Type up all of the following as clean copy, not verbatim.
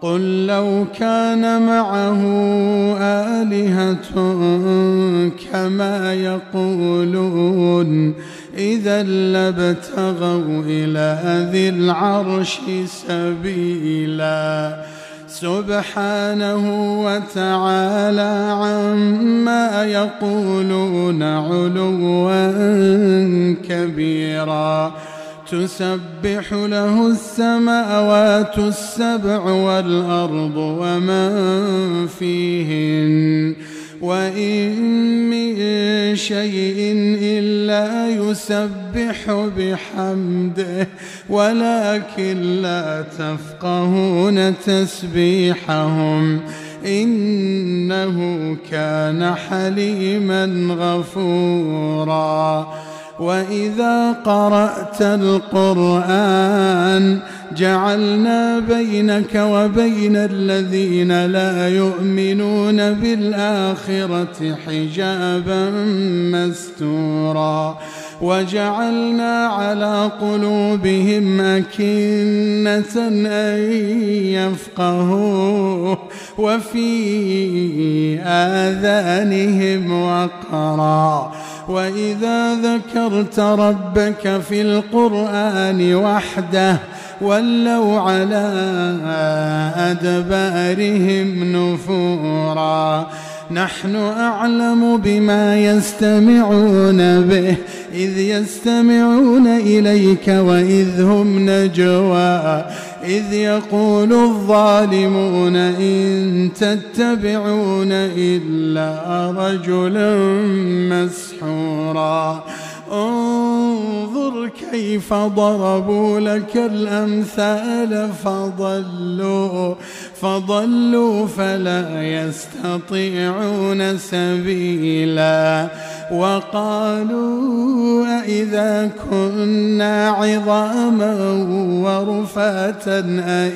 قل لو كان معه آلهة كما يقولون إذا لابتغوا إلى ذي العرش سبيلا سبحانه وتعالى عما يقولون علوا كبيرا تسبح له السماوات السبع والأرض ومن فيهن وإن من شيء إلا يسبح بحمده ولكن لا تفقهون تسبيحهم إنه كان حليما غفورا وإذا قرأت القرآن جعلنا بينك وبين الذين لا يؤمنون بالآخرة حجابا مستورا وجعلنا على قلوبهم أكنة أن يفقهوه وفي آذانهم وقرا وإذا ذكرت ربك في القرآن وحده ولوا على أدبارهم نفورا نحن أعلم بما يستمعون به إذ يستمعون إليك وإذ هم نجوى إذ يقول الظالمون إن تتبعون إلا رجلا مسحورا انظر كيف ضربوا لك الأمثال فضلوا فلا يستطيعون سبيلا وقالوا أإذا كنا عظاما ورفاتا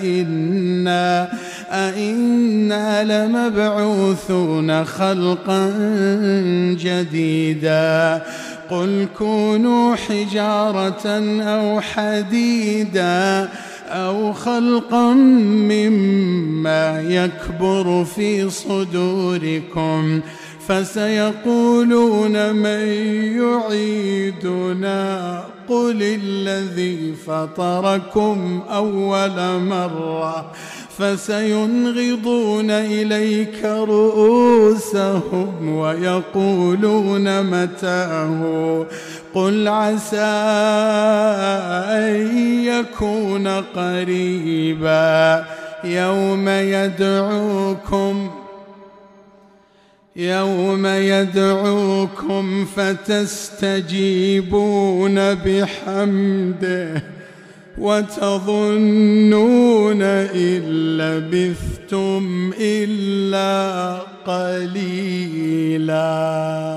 أإنا لمبعوثون خلقا جديدا قل كونوا حجارة أو حديدا أو خلقا مما يكبر في صدوركم فسيقولون من يعيدنا قل الذي فطركم أول مرة فسينغضون إليك رؤوسهم ويقولون متاه قل عسى أن يكون قريبا يوم يدعوكم فتستجيبون بحمده وتظنون إن لبثتم إلا قليلا.